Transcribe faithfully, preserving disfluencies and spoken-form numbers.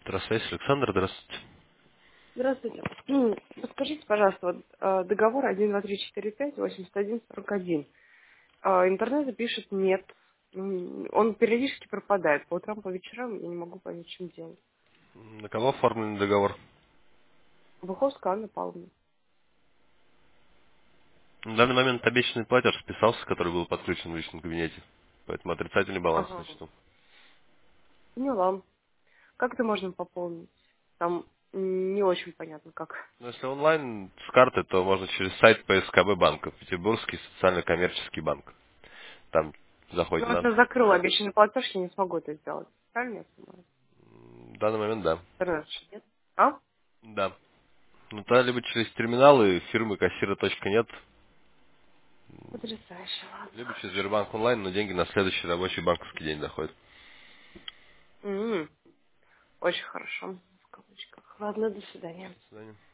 Здравствуйте, Александр, здравствуйте. Здравствуйте. М, Подскажите, пожалуйста, вот э, договор один, два, три, четыре, пять, восемьдесят один, сорок один. А, Интернета пишет нет. М, Он периодически пропадает. По утрам, по вечерам я не могу понять, в чем дело. На кого оформлен договор? Буховская Анна Павловна. На данный момент обещанный платеж списался, который был подключен в личном кабинете. Поэтому отрицательный баланс на Ага. счету. Поняла. Как это можно пополнить? Там м, не очень понятно, как. Но если онлайн с карты, то можно через сайт П С К Б банка, Петербургский социально-коммерческий банк. Там Ну, заходите вот на... я закрыла обещанный платеж, я не смогу это сделать. Правильно я понимаю? В данный момент да. Интернет же нет. А? Да. Ну, тогда либо через терминалы фирмы кассира точка нет, Потрясающе, ладно, либо через хорошо. Сбербанк онлайн, но деньги на следующий рабочий банковский день доходят. М, Очень хорошо. В кавычках. Ладно, до свидания. До свидания.